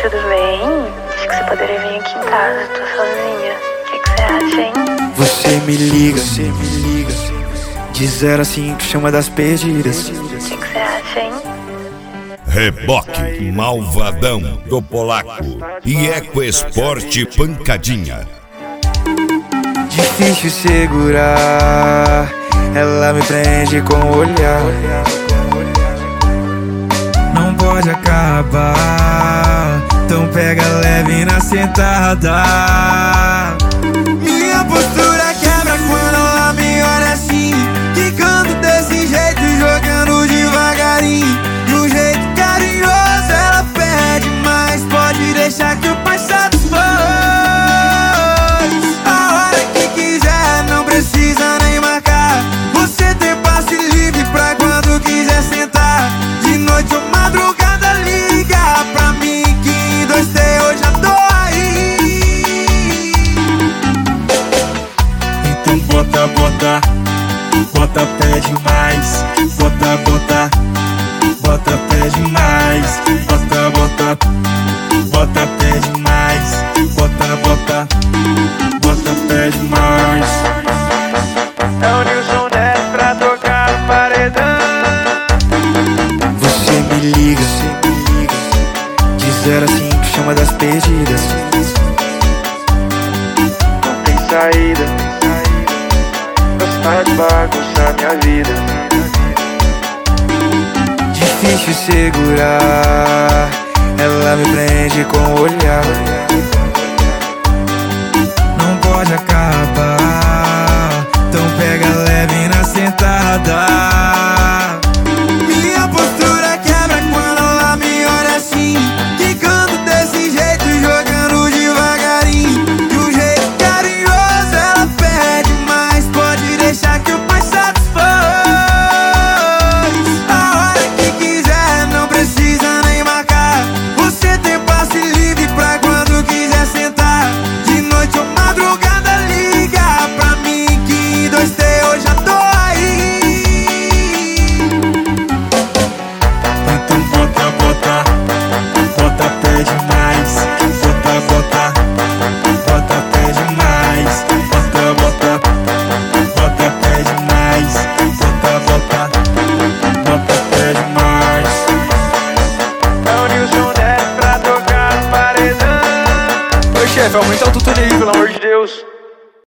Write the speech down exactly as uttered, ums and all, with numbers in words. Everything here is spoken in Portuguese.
tudo bem? Acho que você poderia vir aqui em casa, tô sozinha. O que que você acha, hein? Você me liga, você me liga. De zero a cinco, chama das perdidas. O que que você acha, hein? Reboque Malvadão do Polaco e EcoEsport Pancadinha. Difícil segurar, ela me prende com o olhar. Não pode acabar, então pega leve na sentada. Minha postura quebra quando ela me olha assim, quicando desse jeito, jogando devagarinho. De um jeito carinhoso ela pede, mas pode deixar que o passado foi. A hora que quiser, não precisa nem marcar. Você tem passe livre pra quando quiser sentar. De noite ou madrugada liga pra mim, que em dois T eu já tô aí. Então bota, bota, bota, pede mais. Bota, bota, bota, pede mais. Bota, bota, bota, pede mais. Bota, bota, bota, pede mais. É o Nilson dez pra tocar no paredão. Você me liga, você me liga. De zero a cinco, chama das perdidas. Não tem saída, gostar de bagunçar minha vida. Difícil segurar, ela me prende com o olhar. Não pode acabar, então pega leve na sentada.